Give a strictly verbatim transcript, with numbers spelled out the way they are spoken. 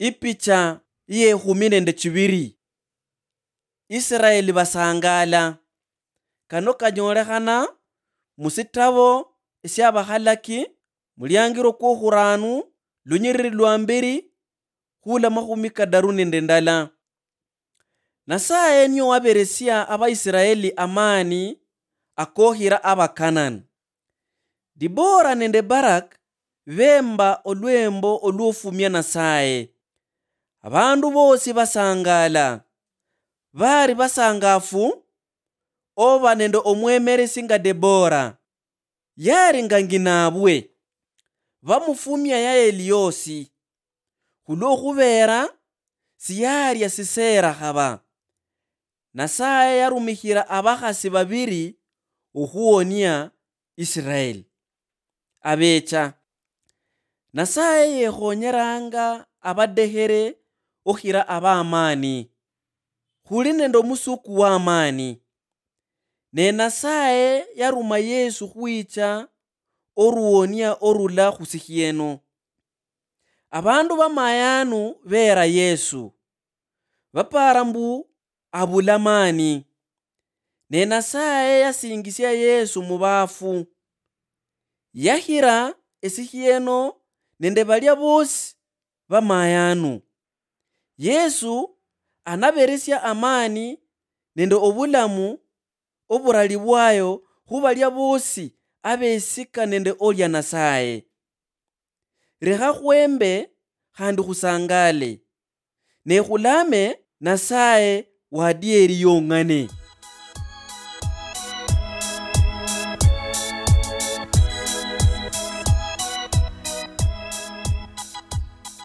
Ipicha iye khumine nende chibiri. Israeli basangala. Kano kanyolekhana musitabo isyabakhalaki mulyangiro kwa khuranu lunyiriri lwa mbiri khula makhumi kadaru nende ndala. Nasaye niyo waberesya Abaisraeli amani akohira Abakanani. Dibora nende Barak bemba olwembo olwofumya Nasaye. Abandu bosi basangala. Bari basangafu oba nende omwemeresi nga Debora. Yari nga nginabwe. Bamufumya Yaeli yosi. Khulwokhubera siyarya Sisera khaba. Nasaye yarumikhira abakhasi babiri okhuwonya Israeli. Abecha. Nasaye yekhonyeranga abadehere okhira abamani. Khuli nende omusuku wa amani. Ne Nasaye yaruma Yesu khwicha oruwonya orula khusikhieno. Abandu bamayanu bera Yesu. Bapara mbu abulamani. Ne Nasaye yasingisya Yesu mubafu. Yahira esikhieno nende balya bosi bamayanu. Yesu anaberesya amani nende obulamu oburali bwayo khubalya bosi abesika nende olya Nasaye. Rekha khwembe khandi khusangale. Ne khulame Nasaye wadiye eriyong'ane.